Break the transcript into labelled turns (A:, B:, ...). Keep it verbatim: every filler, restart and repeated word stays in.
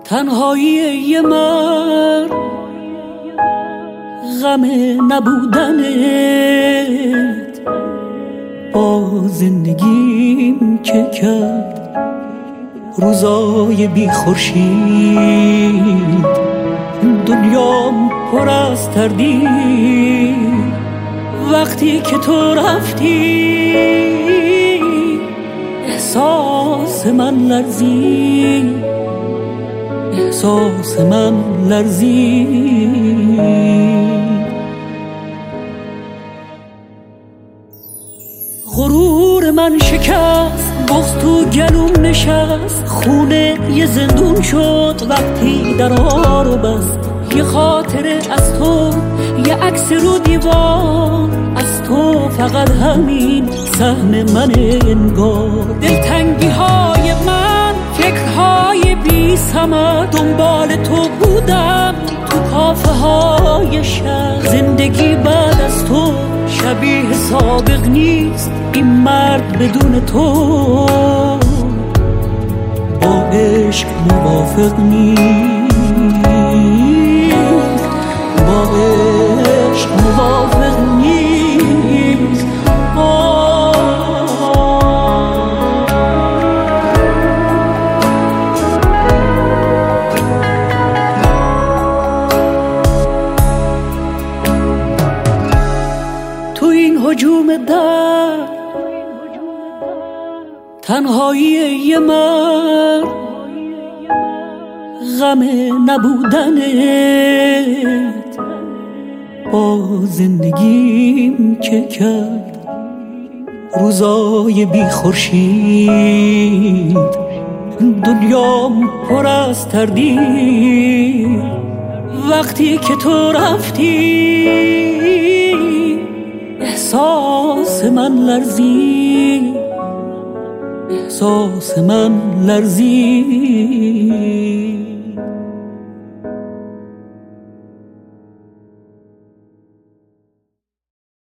A: تنهایی یه مرد، غم نبودنت با زندگیم که کرد روزای بی خورشید. دنیام پر از تردید وقتی که تو رفتی، احساس من لرزید، احساس من لرزید. غرور من شکست، بغض تو گلوم نشست، خونه یه زندون شد وقتی درا رو بست. یه خاطره از تو، یه عکس رو دیوار از تو، فقط همین سهم من انگار. دلتنگی های من، فکرهای بی ثمر، دنبال تو بودم تو کافه های شهر. زندگی بعد از تو شبیه سابق نیست، این مرد بدون تو با عشق موافق نیست، با عشق موافق نیست. تو این هجوم در تنهایی یه مرد، غم نبودنت با زندگیم که کرد روزای بی خورشید. دنیام پر از تردید وقتی که تو رفتی، احساس من لرزید، احساس من لرزید.